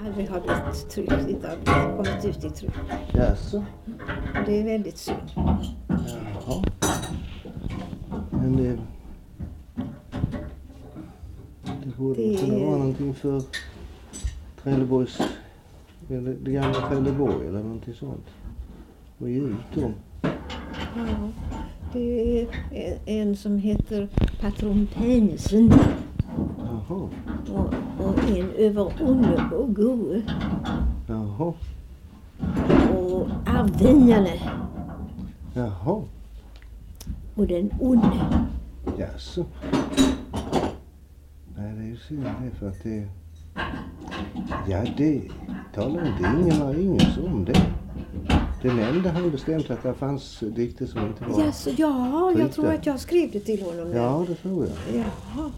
aldrig har blivit tryckt, inte har kommit ut i tryck. Jaså? Och det är väldigt synd. Jaha. Men det borde kunna vara någonting för Trelleborgs, eller det gamla Trelleborg eller någonting sånt. Och ge ut dem. Ja, det är en som heter Patron Pensen. Jaha. Och en över Onne och Goe. Jaha. Och Arvingarna. Jaha. Och den onde. Jaså. Nej, det är ju synd det för att det... Ja, det talar inte ingen om det. Det nämnde han bestämt att det fanns dikter som inte var... Jaså, ja, jag tror att jag skrev det till honom. Ja, det tror jag. Jaha.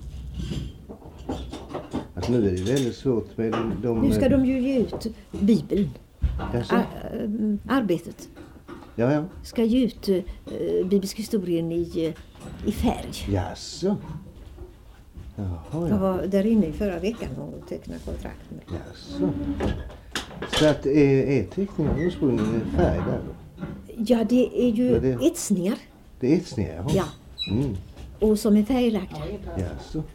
Alltså nu är det väldigt svårt med de... Nu ska de ju ge ut Bibeln. Arbetet. Ja. Ska ge ut biblisk historien i färg. Jaså. Jaha, Jag var där inne i förra veckan och tecknade kontrakt med. Jaså. Så att är teckningen ursprungligen i färg där då? Ja, det är ju etsningar. Det är etsningar, ja. Mm. Och som är färglagda. Jaså.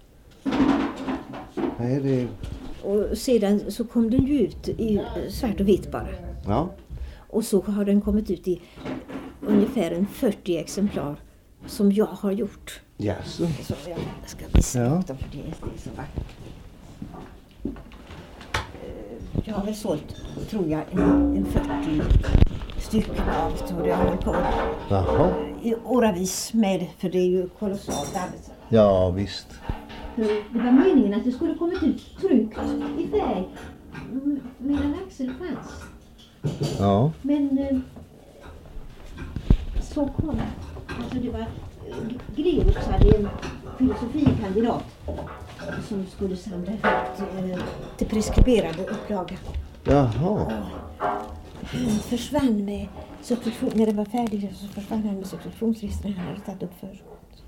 Nej, det... Och sedan så kom den ju ut i svart och vitt bara. Ja. Och så har den kommit ut i ungefär en 40 exemplar som jag har gjort. Jaså. Så jag ska visa upp dem för det är så vackert. Jag har väl sålt, tror jag, en 40 stycken av det och det har hållit på i åravis med, för det är ju kolossalt arbete. Ja, visst. Det var meningen att det skulle kommit ut tryckt i färg medan Axel fanns. Ja. Men så kom alltså det var Greus hade en filosofikandidat som skulle samla ut till preskriberade upplaga. Jaha. Han försvann med substitution, när det var färdigt så försvann han med substitutionslistorna han hade tagit upp för.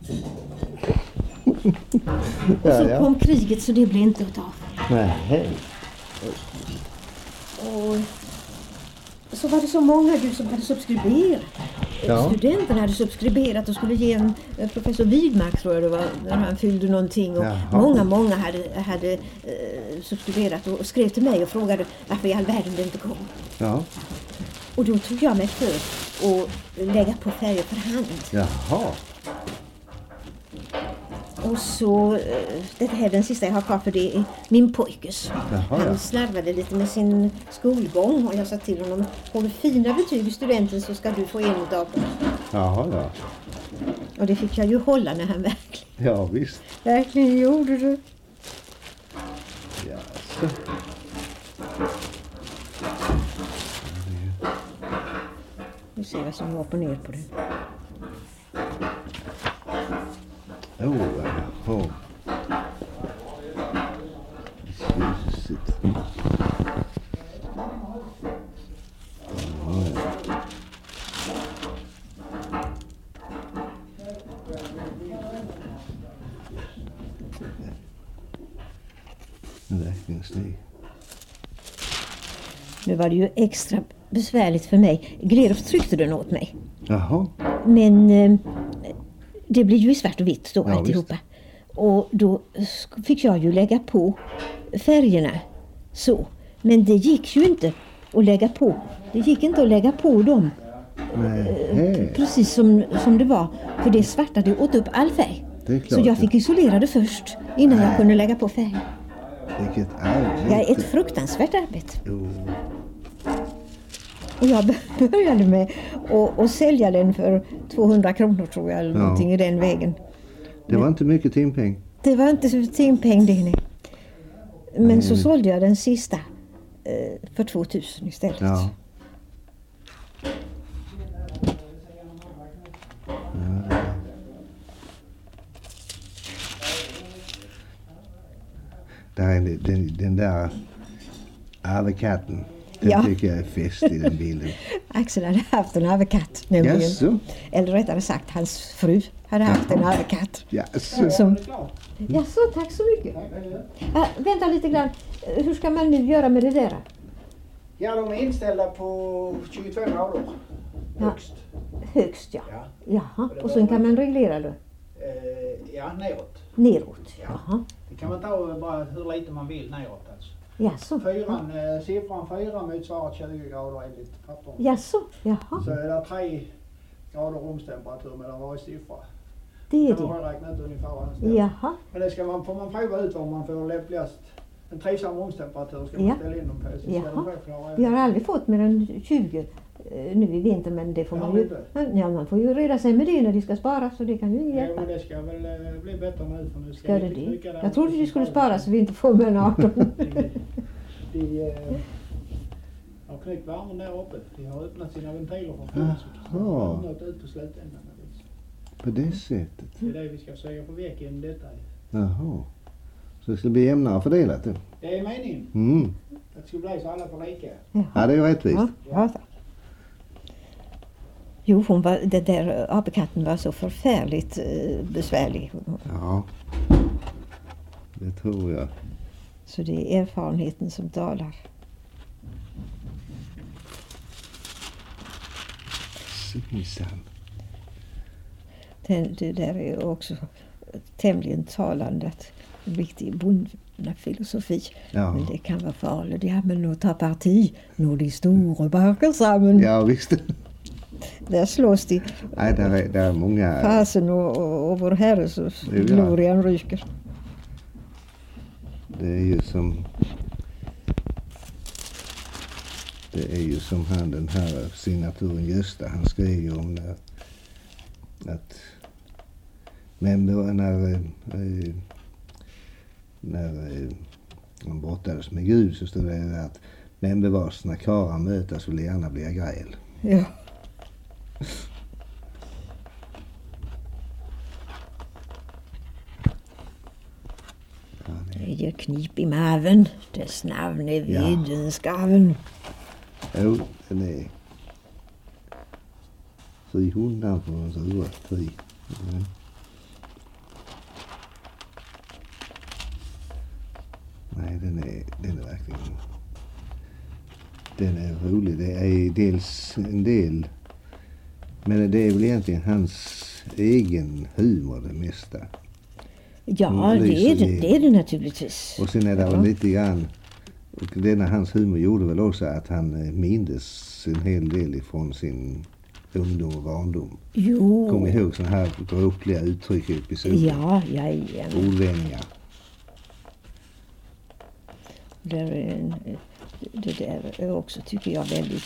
Och så kom kriget så det blev inte utav. Nej. Och så var det så många som hade subskriberat. Ja. Studenterna hade subskriberat och skulle ge en professor Widmark, tror jag det var, när han fyllde någonting. Och många hade subskriberat och skrev till mig och frågade varför i all världen det inte kom. Ja. Och då tog jag mig för att lägga på färger för hand. Jaha. Och så, det här är den sista jag har kvar för det är min pojkes. Han slarvade lite med sin skolgång och jag sa till honom, får du fina betyg i studenten så ska du få en av dem. Jaha, ja. Och det fick jag ju hålla när han verkligen. Ja, visst. Verkligen gjorde det. Ja, så. Nu ser vad som är upp och ner på den. Oh. Ljuset. Verkligen snygg. Nu var det ju extra besvärligt för mig. Glerov tryckte den åt mig. Jaha. Men det blir ju i svart och vitt då alltihopa. Visst. Och då fick jag ju lägga på färgerna så. Men det gick ju inte att lägga på. Det gick inte att lägga på dem. Precis som det var. För det svarta, det åt upp all färg. Så jag fick isolera det först innan jag kunde lägga på färg. Vilket arbete. Ja, ett fruktansvärt arbete. Och jag började med att sälja den för 200 kronor tror jag, eller någonting i den vägen. Det var inte mycket timpeng. Det var inte så timpeng det, nej. Men så sålde jag den sista för 2000 istället. Ja. Den där arvekatten. Den tycker jag är fest i den bilden. Axel hade haft en avekatt nämligen. Jaså? Eller rättare sagt, hans fru hade haft en avekatt. Jaså? Jaså, tack så mycket. Vänta lite grann. Hur ska man nu göra med det där? Ja, de är inställda på 22 grader. Högst. Högst, ja. Jaha, och sen kan man reglera det? Ja, neråt. Neråt, ja. Jaha. Det kan man ta bara hur lite man vill neråt alltså. Jaså? Siffran 4 motsvarar 20 grader enligt pappren. Jaså, jaha. Så är det 3 grader rumstemperatur mellan varje siffra. Det är kan man det. räkna ut ungefär vad den ställer. Jaha. Men det får man prova ut om man får lämpligast. En trivsam rumstemperatur ska man ställa in dem på. Jaha. Vi har aldrig fått mer än 20 nu i vinter, men det får man ju. Ja, man får ju reda sig med det när de ska spara, så det kan ju inte hjälpa. Ja, men det ska väl bli bättre nu, för nu ska det. Jag trodde de skulle spara så vi inte får med en 18. De har knyckt värmen där uppe. De har öppnat sina ventiler för fullt. Så de har nått ut på slutändan. På det sättet? Det är det vi ska försöka få väck genom detta. Jaha. Så det ska bli jämnare fördelat det? Det är meningen. Mm. Det ska bli så alla får lika. Ja, det är ju rättvist. Ja. Jo, det där apekatten var så förfärligt besvärlig. Ja, det tror jag. Så det är erfarenheten som talar. Sinsan. Det där är också tämligen talande, att en riktig bondefilosofi. Ja. Men det kan vara farligt. Ja, men nu tar parti. Nu de stora bakar samman. Ja, visst. Där slås de. Nej, där är många. Fasen och vår herre så glorian ryker. Det är ju som han, den här signaturen Gösta, han skrev ju om att när man brottades med Gud, så stod det att men bevars när karlar mötas vill gärna bli gräl. Ja. Det gör knip i maven, dess namn är vetenskapen. Jo, den är fri hundan på en sura fri. Mm. Nej, den är verkligen, den är rolig. Det är dels en del, men det är väl egentligen hans egen humor det mesta. Ja, det är det naturligtvis. Och sen är det väl lite grann, och denna hans humor gjorde väl också att han mindes en hel del ifrån sin ungdom och barndom. Jo. Kom ihåg sådana här dråpliga uttryck i episoden. Ja. Ordvändningar. Det där är också, tycker jag, väldigt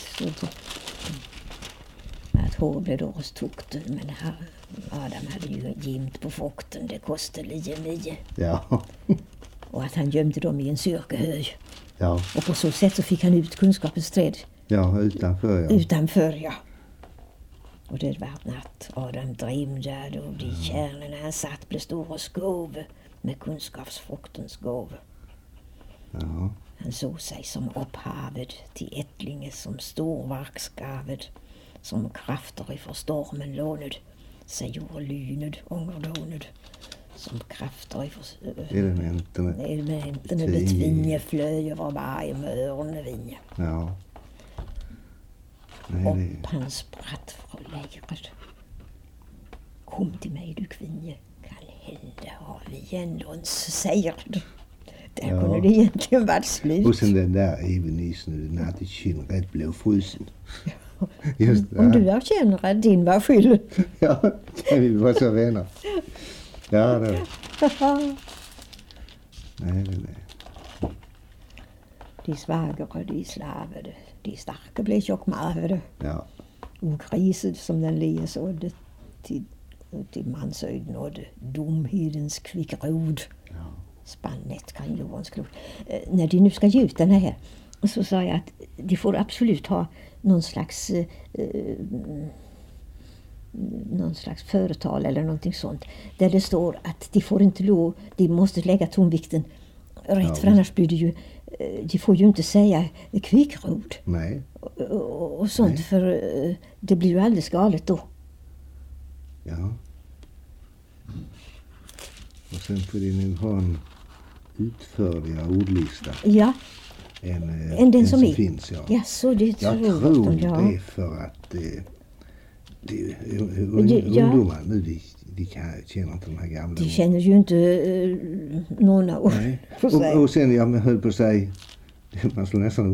att hår blev års tukten, men Adam hade ju gimt på fukten, det kostade 9. Ja. Och att han gömde dem i en syrkehöj. Ja. Och på så sätt så fick han ut kunskapens träd. Ja, utanför ja. Utanför, ja. Och det var natt. Adam drömde och de kärnorna han satt blev stora skov med kunskapsfruktens gåv. Ja. Han såg sig som upphavet till ättlinge som storvarksgaved, som krafter iför stormen låned, sig gjorde lyned, ångerdåned, som krafter iför elementene betvinje flöj över varje mörnevinje. Ja. Upp han spratt från lägret. Kom till mig du kvinje, kan hända har vi ändå en segrad. Där kunde det egentligen varit slut. Och sen den där evenissen, den hade kinn rätt blåfrusen. Just det. Om du har känner att din var skyld. Ja, vi var så vänner. Ja, det Nej. De svagare, de slavede, de starke blev tjockmavede. Ja. Och kriset som den läsådde till mansöjd nådde domhedens kvickrod. Ja. Spannet kan jordens klot. När de nu ska ge ut den här så sa jag att de får absolut ha någon slags företal eller någonting sånt. Där det står att de får inte lov, de måste lägga tonvikten rätt, för annars blir det ju de får ju inte säga kvikrot. Nej. Och sånt. Nej. För det blir ju alldeles galet då. Ja. Och sen får de nu ha en utförligare ordlista. Ja. Än den som finns, ja. Ja, så det jag tror det är för att ungdomar nu, de känner inte de här gamla. De känner ju inte någon ord. Och sen, jag höll på att säga, man skulle nästan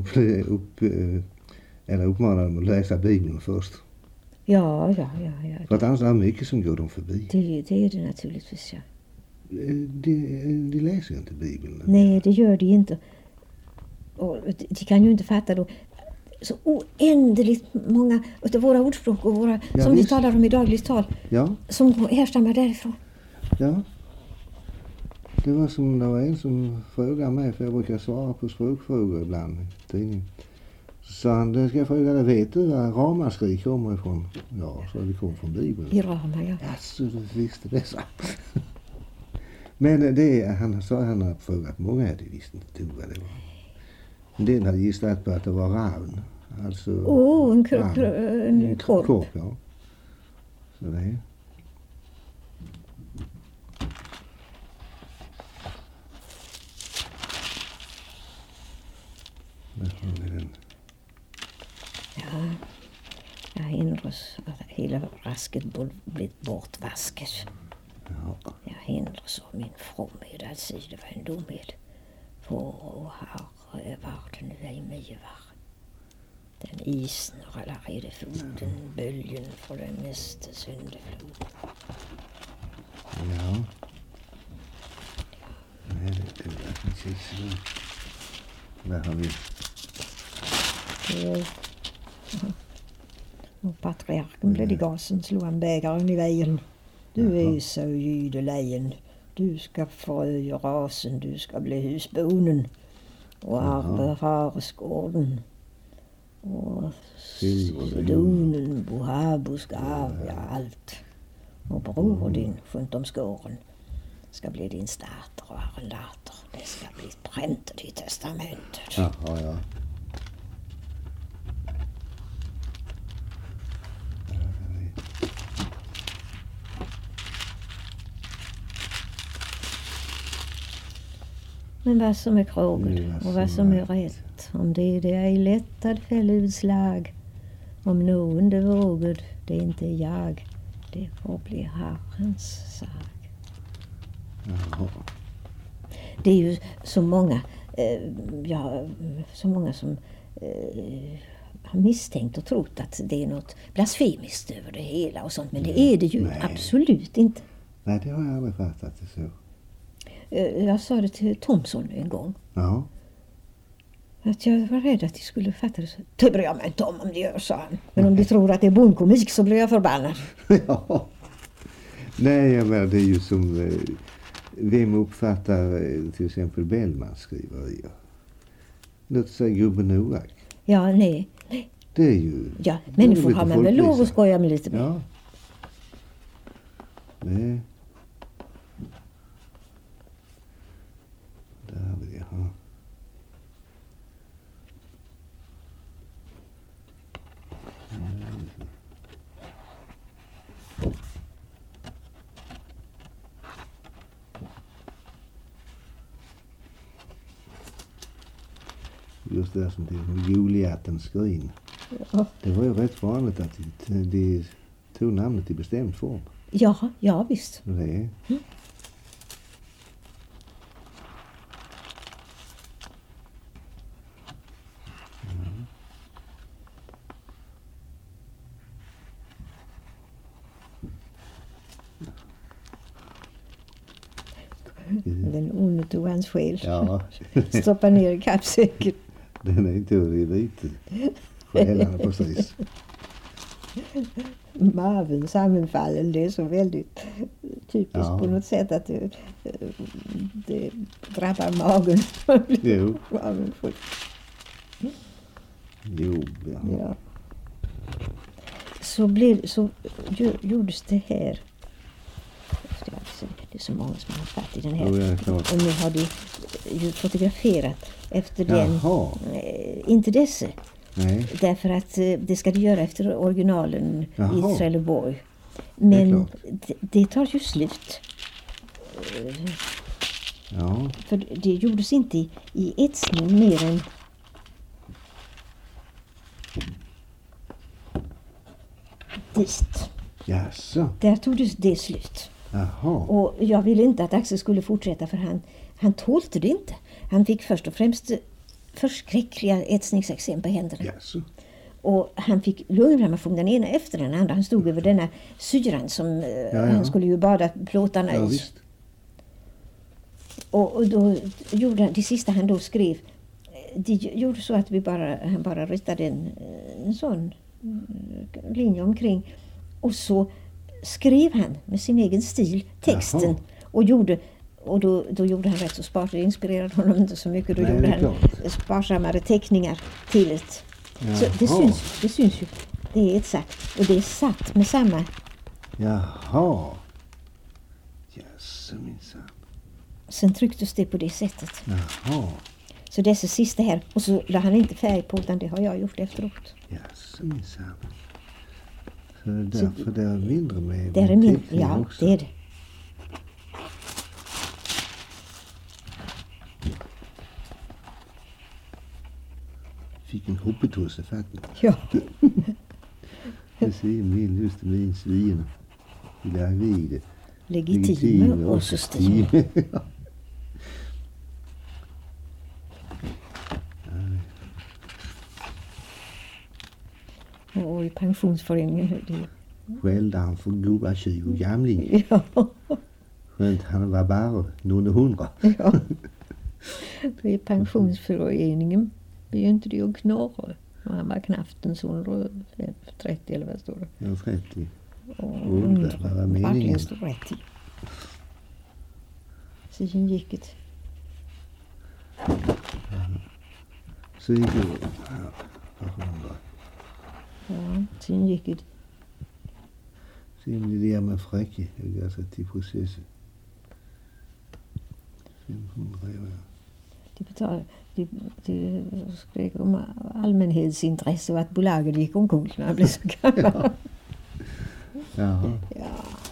uppmana dem att läsa Bibeln först. Ja. För att annars är det mycket som går dem förbi. Det är det naturligtvis, ja. De läser ju inte Bibeln. Nej, det gör de inte. Och de kan ju inte fatta då så oändligt många av våra ordspråk och våra, som vi talar om i dagligt tal, som härstammar därifrån. Ja. Det var en som frågade mig, för jag brukar svara på språkfrågor ibland i tidningen. Så sa han, då ska jag fråga dig, vet du var ramaskri kommer ifrån? Ja, så det kommer från Bibeln. I Rama, ja. Så du visste det, så. Men det, han har frågat många, det visste inte vad det var. En del hade gissat på att det var ravn. Alltså en korp. Ja. Så det är. Där har vi den. Ja, jag hindrar oss att hela rasket blivit bortvasket. Ja. Jag hindrar så min fromhed att säga det var en domhed. För Herre var det nu ej mig var. Den isen har allerede floden, böljen för den nästa syndeflod. Ja. Nej, det är verkligen så. Där har vi. Och patriarken blev i gasen, slog han bägaren i vägen. Du är så jydelejen. Du ska föröja rasen, du ska bli husbonen. Och arve haresgården. Och Sidonen, Bohabo ska avgöra allt. Och bror din, skönt om skåren, ska bli din starter och arrendator. Det ska bli präntat i testamentet. Ja. Men vad som är krågel och vad som är rätt, om det är lättad fällutslag, om någon det vågad, det är inte jag, det får bli Herrens sak. Jaha. Det är ju så många, som har misstänkt och trott att det är något blasfemiskt över det hela och sånt, men det är det ju absolut inte. Nej, det har jag aldrig fattat det så. Jag sa det till Thomson en gång. Ja. Att jag var rädd att de skulle fatta det så. Det bryr jag mig inte om de gör, sa han. Men om de tror att det är bondkomik så blir jag förbannad. Ja. Nej, men det är ju som... Vem uppfattar till exempel Bellmans skriverier? Låt säga gubben Noak. Ja, nej. Det är ju... Ja, människor har man väl lov att skoja med lite mer. Ja. Nej. Där vill jag ha. Just det som det är Goliatens skrin. Ja. Det var ju rätt vanligt att de tog namnet i bestämd form. Ja visst. Det är. Den onde tog hans själ. Ja. Stoppa ner i kappsäcken. Den är inte lite. Själarna precis. Maven sammanfallen, det är så väldigt typiskt på något sätt att det drabbar magen. Jo. Maven full. Jo, ja. Så gjordes det här. Det är så många som har fatt i den här. Och nu har de ju fotograferat efter den. Inte dessa. Nej. Därför att det ska de göra efter originalen i Trelleborg. Men det tar ju slut. Ja. För det gjordes inte i etsning mer än dit. Jaså. Där tog det slut. Jaha. Och jag ville inte att Axel skulle fortsätta för han tålte det inte. Han fick först och främst förskräckliga etsningsexem på händerna. Jaså. Och han fick lunginflammation den ena efter den andra. Han stod över denna syran som han skulle ju bada plåtarna i. Visst. Och då gjorde han, det sista han då skrev, det gjorde så att han bara ritade en sån linje omkring. Och så skrev han med sin egen stil texten. Jaha. Och då gjorde han rätt så spart. Det inspirerade honom inte så mycket. Då gjorde han sparsammare teckningar till det. Så det syns ju. Det är exakt. Och det är satt med samma. Jaha. Jaså minsann. Sen trycktes det på det sättet. Jaha. Så dessa sista här. Och så la han inte färg på, utan det har jag gjort efteråt. Jaså minsann. Så därför det är mindre med det är mindre, ja också. Det är det. Fick en hoppetusse faktiskt. Ja. Det ser min just min svin. Vill jag vid. Legitim och system. Och i pensionsföreningen. Skällde han för goda 20 gamling. Ja. Skönt han var bara någon 100. Ja. I pensionsföreningen är ju inte det att knorra. Han var knappt en sån 30 eller vad står det? Ja, 30. Och vad var meningen? Verkligen stod rätt i. Sen gick det. Så gick det. Ja, sen gick det. Sen blev det med fräcke. Jag alltså till processen. 500 år. Det skrek om allmänhetsintresse och att bolaget gick omkull när han blev så gammal. Jaha. Ja.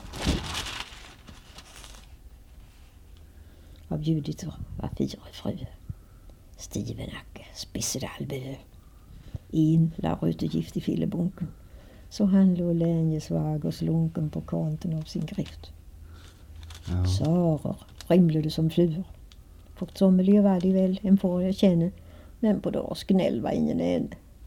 Av Judith var 4 fruar. Stivenacke, Spissedalbö. En la rutegift i fillebunken. Så han låg länge svag och slunken på kanten av sin grift. Ja. Sarer rimlade som flur. Fortsommelige var de väl, en får jag känna. Men på dårs gnäll var ingen än.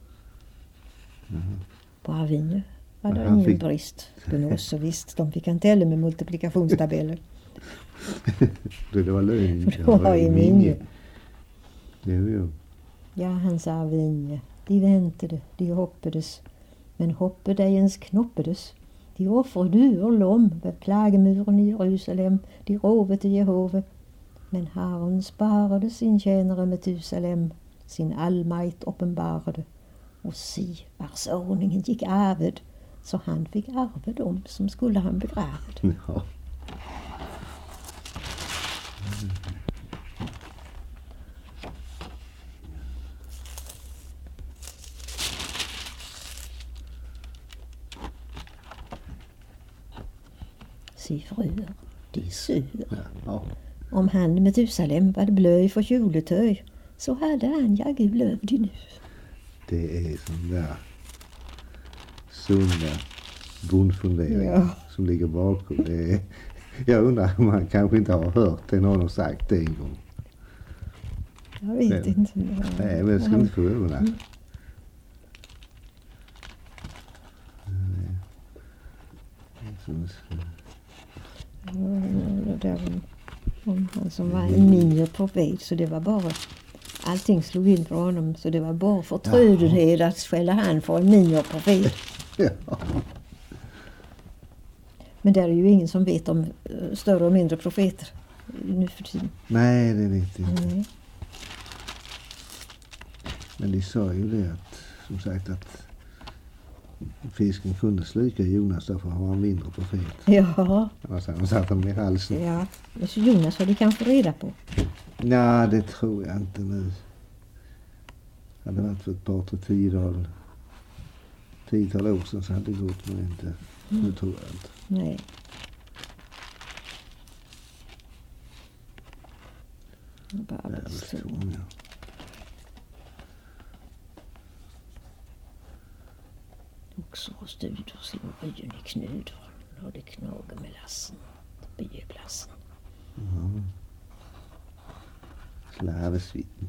På Arvinge var det ingen brist. Gunås och visst, de fick inte heller med multiplikationstabeller. Det var lögn. Det var i minne. Jo. Ja, hans Arvinge. De väntade, de hoppades. Men hoppet ej ens knoppedes. De offrade ur lom vid plagemuren i Jerusalem. De rove till Jehove. Men Herren sparade sin tjänare Metusalem, sin allmajt uppenbarade. Och si, vars ordningen gick arved, så han fick arve dem som skulle han begravd. Ja. Si fruer, de sur. Ja. Om han Metusalem var blöj för kjoletöj, så hade han jaggu blövd nu. Det är sån där sunda bondfunderingar som ligger bakom. Det är, jag undrar om man kanske inte har hört det någon har sagt det en gång. Jag vet inte. Nej, men jag ska inte förvåna. Om han som var en mindre profet, så det var bara allting slog in för honom, så det var bara förtrödenhet att skälla han för en mindre profet. Ja. Men det är ju ingen som vet om större och mindre profeter nu för tiden. Nej, det vet jag inte. Nej. Men de sa ju det att, som sagt, att fisken kunde slika Jonas därför han var mindre på fet. Ja. Annars hade han satt honom i halsen. Ja, men så Jonas har du kanske reda på? Nej, det tror jag inte nu. Det hade varit för ett par, tre tiotal år sedan så hade det gått, men inte. Nu tror jag inte. Nej. Också studer slår byn i knudor och det knager med lassen, byeglassen. Slarvesvitten.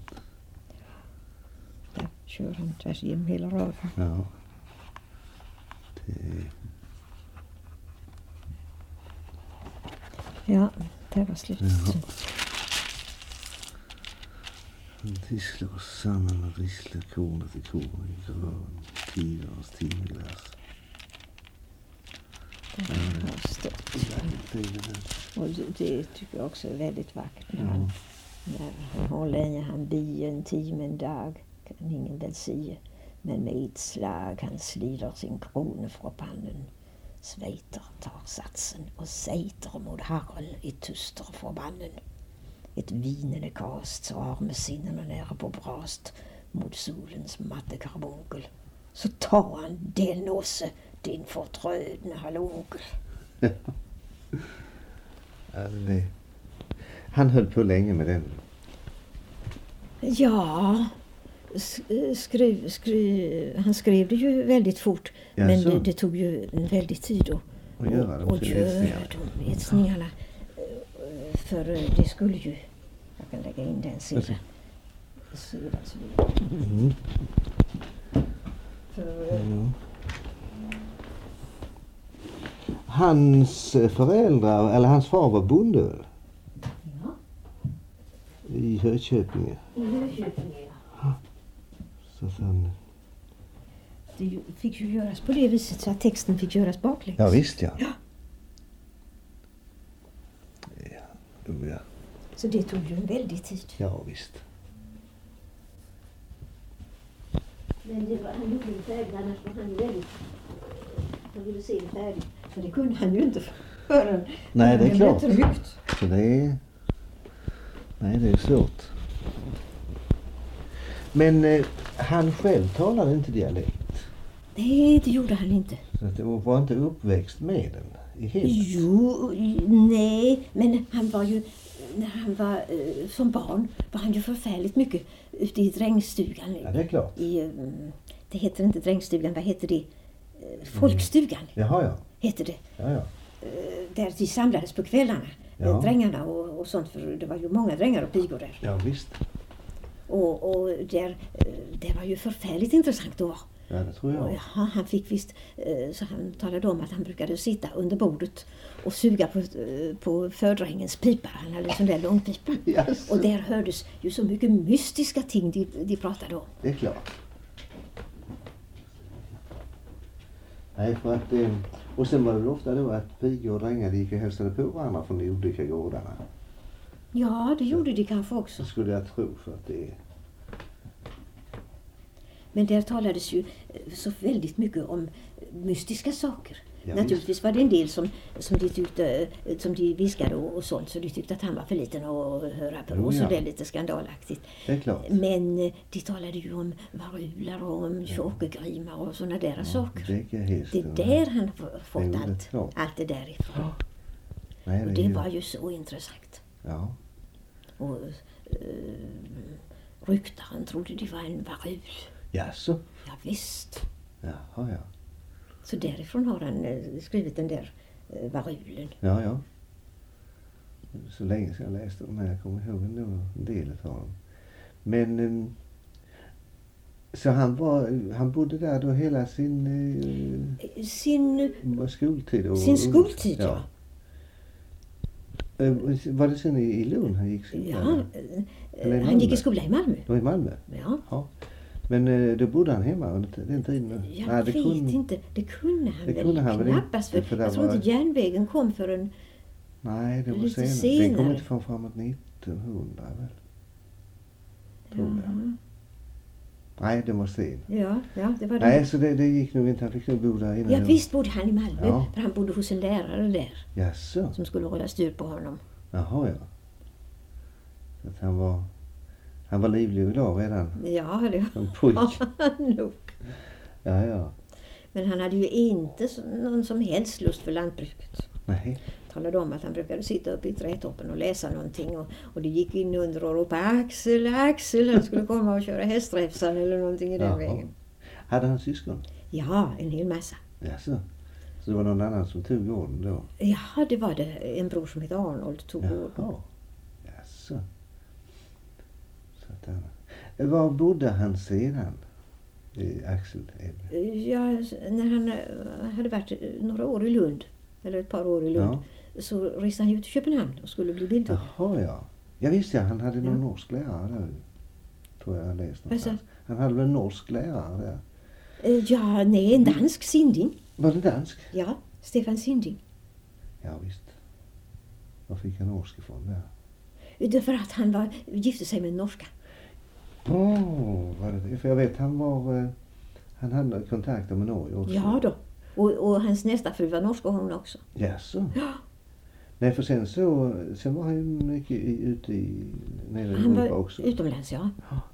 Där kör han tvärs igenom hela raden. Ja. Ja, det var slut. Ja. De slår samman och risslar kornet i korn i grön, tidernas timglass. Det har stått. Och det tycker jag också är väldigt vackert. När han har länge han bien timen dag kan ingen väl se. Men med ett slag han slider sin krone från pannen. Sveiter tar satsen och säter mot harren i tyster förbannen. Ett vinende kast så arme sinnena nära på brast mot solens matte karbunkel. Så tar han den åse, din förtrödne halonkel. Han höll på länge med den. Ja, han skrev det ju väldigt fort. Ja, men det tog ju en väldig tid att göra de etsningarna. För det skulle ju, jag kan lägga in den sidan. Hans föräldrar, eller hans far var bonde. Ja. I Hököpinge. Ja. Så sen... Det fick ju göras på det viset så att texten fick göras baklänges. Ja, visst ja. Ja. Ja. Så det tog ju en väldig tid. Ja, visst. Men det var, han gjorde det färdigt, annars var han ju väldigt... Han ville se det färdigt. För det kunde han ju inte förrän... Nej, det är klart. Tryckt. Så det är... Nej, det är svårt. Men han själv talade inte dialekt. Nej, det gjorde han inte. Så det var inte uppväxt med den i hemmet? Jo, nej. Men han var ju... När han var som barn var han ju förfärligt mycket ute i drängstugan. Ja, det är klart. Det heter inte drängstugan, vad heter det? Folkstugan. Jaha, ja. Heter det. Ja, ja. Där de samlades på kvällarna. Ja. Drängarna och sånt, för det var ju många drängar och pigor där. Ja, visst. Och det var ju förfärligt intressant då. Ja, det tror jag. Ja, han fick visst, så han talade om att han brukade sitta under bordet och suga på fördrängens pipa. Han hade en sån där långpipa. Yes. Och där hördes ju så mycket mystiska ting de pratade om. Det är klart. Nej, för att... Och sen var det ofta då att pigor och drängar gick och hälsade på varandra från de olika gårdarna. Ja, det gjorde de kanske också. Så skulle jag tro, för att det... Men där talades ju så väldigt mycket om mystiska saker. Ja, naturligtvis var det en del som de tyckte, som de viskade och sånt, så de tyckte att han var för liten att höra på. Och så det är lite skandalaktigt. Det är klart. Men de talade ju om varular och om tjockegrimar och sådana där saker. Det är där han fått allt det därifrån. Ja. Nej, och det var ju så intressant. Ja. Och ryktaren trodde det var en varul. Jaså? Ja, visst. Jaha, ja. Så därifrån har han skrivit den där varulen. Ja, ja. Så länge sedan jag läste dem här. Jag kommer ihåg en del av dem. Men så han bodde där då hela sin skoltid? Sin skoltid, ja. Var det sen i Lund han gick skola? Ja, han gick i skola i Malmö. Då i Malmö? Ja. Men då bodde han hemma under den tiden? Jag vet inte. Det kunde han väl knappast. För jag tror inte järnvägen kom förrän... Nej, det var senare. Den kom inte framåt 1900 väl? Tror jag. Nej, det var sen. Ja, det var det. Nej, så det gick nog inte. Han fick nog bo där innan. Ja, visst bodde han i Malmö. Ja. För han bodde hos en lärare där. Jaså? Som skulle hålla styr på honom. Jaha, ja. Så att han var livlig och glad redan. Ja, det som pojk. nog. Ja. Men han hade ju inte någon som helst lust för lantbruket. Nej. Talade om att han brukade sitta uppe i trädtoppen och läsa någonting. Och det gick in under och ropa Axel. Han skulle komma och köra hästräfsan eller någonting i den vägen. Hade han syskon? Ja, en hel massa. Jaså? Så det var någon annan som tog gården då? Ja, det var det. En bror som hette Arnold tog gården. Jaså. Så att var bodde han sedan? Axel? Ja, när han hade varit några år i Lund, eller ett par år i Lund, så reste han ju till Köpenhamn och skulle bli bildhuggare. Jaha, ja. Jag visste han hade någon norsk lärare där. Tror jag läst någonstans. Han hade väl en norsk lärare där? Ja, nej, en dansk, Sinding. Var det dansk? Ja, Stefan Sinding. Ja, visst. Var fick han norsk ifrån där? Det är för att han gifte sig med en norska. Var det? För jag vet han hade kontakter med Norge också. Ja då. Och hans nästa fru var norska hon också. Jaså? Ja. Nej, för sen var han ju mycket ute nere i Europa också. Han var utomlands, ja.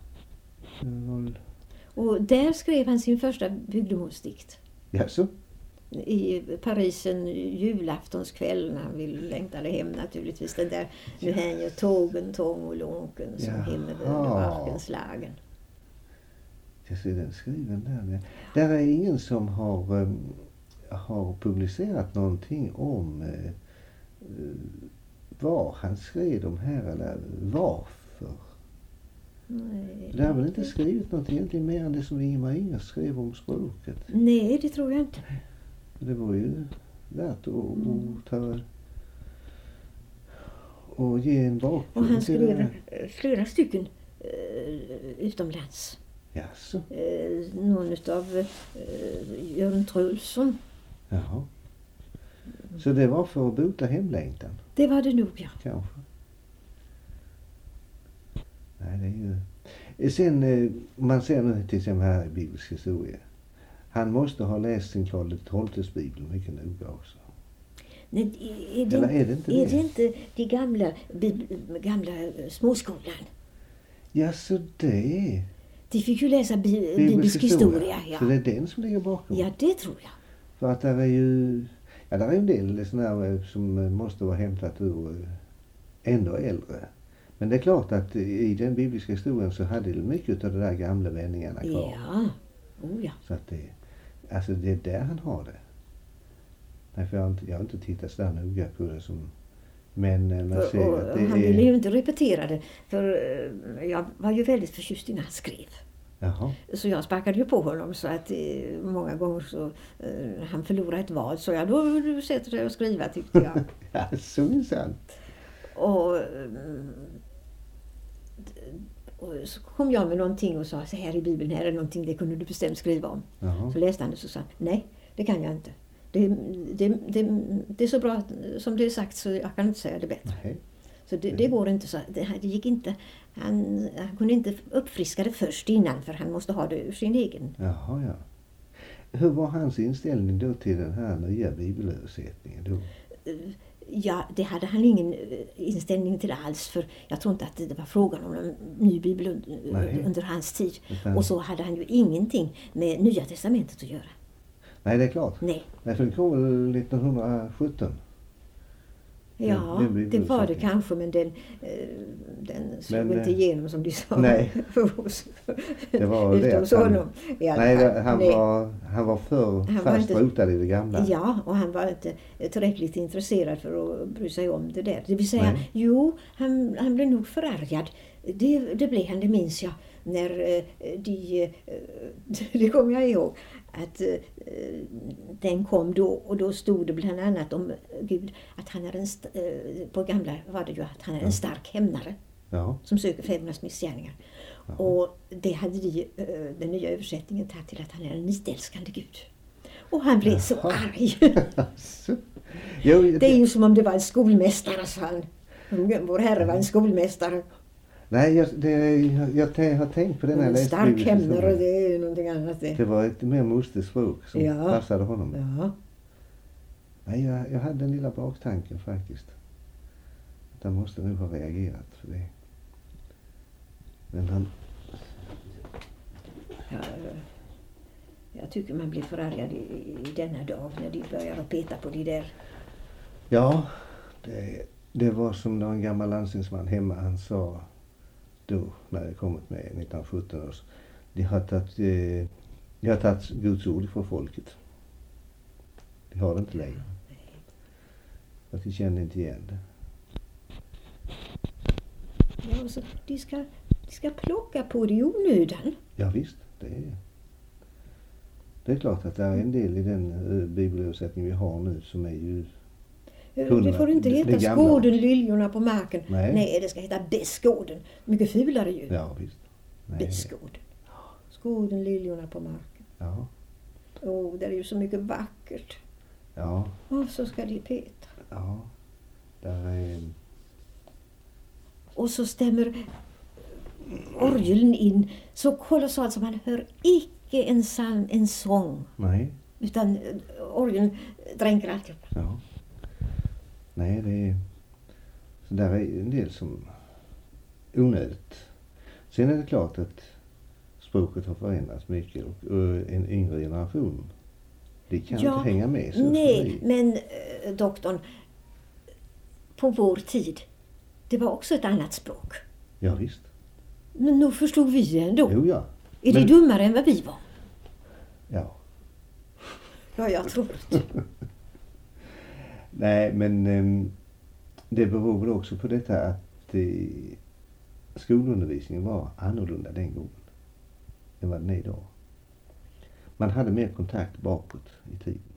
Och där skrev han sin första bygdemålsdikt. Jaså? I Paris en julaftonskväll när han längtade hem naturligtvis. Den där, nu hänger tågen, tång och lånken som himmel under markens lagen. Jag ser den skriven där. Där är ingen som har publicerat någonting om var han skrev de här eller varför. Nej. Det har väl inte skrivit något egentligen mer än det som Ingemar Ingers skrev om språket. Nej, det tror jag inte. Det var ju värt att ta och ge en bakgrund. Och han skrev flera stycken utomlands. Jaså? Någon utav Jörn Trulsson. Jaha. Så det var för att bota hemlängtan? Det var det nog, ja. Kanske. Nej, det är ju... Sen, man ser nu till exempel här i biblisk historia. Han måste ha läst sin Karl XII:s bibel mycket noga också. Nej, eller är det inte det? Är det inte de gamla småskolan? Ja, så det. De fick ju läsa biblisk historia. Ja. Så det är den som ligger bakom? Ja, det tror jag. För att det är ju... Ja, det är en del sådana här som måste vara hämtat ur ändå äldre. Men det är klart att i den bibliska historien så hade det mycket av de där gamla vändningarna kvar. Ja, ja. Så att det är där han har det. Nej, för jag har inte tittat så där noga på det som... Men man ser att det han ville ju inte repetera det. För jag var ju väldigt förtjust när han skrev. Jaha. Så jag sparkade ju på honom så att många gånger så han förlorade ett val. Så jag då sätter dig och skriva, tyckte jag. Ja, så är sant. Och så kom jag med någonting och sa så här i Bibeln, här är någonting, det kunde du bestämt skriva om. Jaha. Så läste han det och sa, nej, det kan jag inte. Det är så bra som det är sagt så jag kan inte säga det bättre. Nej. Så det går inte så. Det gick inte. Han kunde inte uppfriska det först innan för han måste ha det ur sin egen. Jaha, ja. Hur var hans inställning då till den här nya bibelöversättningen då? Ja, det hade han ingen inställning till alls, för jag tror inte att det var frågan om en ny bibel under hans tid. Och så hade han ju ingenting med Nya testamentet att göra. Nej, det är klart. Nej. Nej, för det kom väl 1917. Ja, det var det kanske, men den slog inte igenom som de sa. Nej, det var det att han var för fast rotad i det gamla. Ja, och han var inte tillräckligt intresserad för att bry sig om det där. Det vill säga, han blev nog förargad. Det blev han, det minns jag. När det kommer jag ihåg att den kom då, och då stod det bland annat om Gud att han är på gamla var det ju att han är en stark hämnare som söker fädernas missgärningar. Och det hade den nya översättningen tagit till att han är en nitälskande Gud. Och han blev så arg. Det är ju som om det var en skolmästare, sa han. Vår herre var en skolmästare. Nej, jag har tänkt på den här stark hämnare, det är ju någonting annat det. Det var ett mer mostespråk som passade honom. Ja. Nej, jag hade den lilla baktanken faktiskt. Han måste nog ha reagerat för det. Men han... Jag tycker man blir förargad i denna dag när de börjar att peta på de där. Ja, det var som någon gammal landstingsman hemma, han sa då när jag kommit med 1917 år. De har tagit Guds ord för folket. De har det inte längre. För att de känner inte igen det. Ja, så de ska plocka på det i onödan. Ja visst, det är klart att det är en del i den bibelöversättning vi har nu som är ju... Det får inte heta skåden liljorna på marken. Nej, det ska heta beskåden. Mycket fulare ju. Ja visst. Beskåden. Skåden liljorna på marken. Ja. Det är ju så mycket vackert. Ja. Och så ska de peta. Ja. Där är... Och så stämmer orgeln in så kolossalt som man hör icke en sång. Nej. Utan orgeln dränker alltid. Ja. Nej, det är... Så där är en del som onödigt. Sen är det klart att språket har förändrats mycket och en yngre generation, det kan inte hänga med. Nej, men doktorn, på vår tid, det var också ett annat språk. Ja, visst. Men nu förstod vi ändå. Jo, ja. Är det dummare än vad vi var? Ja. Ja, jag tror det. Nej, men det beror väl också på detta att skolundervisningen var annorlunda den gången än vad den är idag. Man hade mer kontakt bakåt i tiden.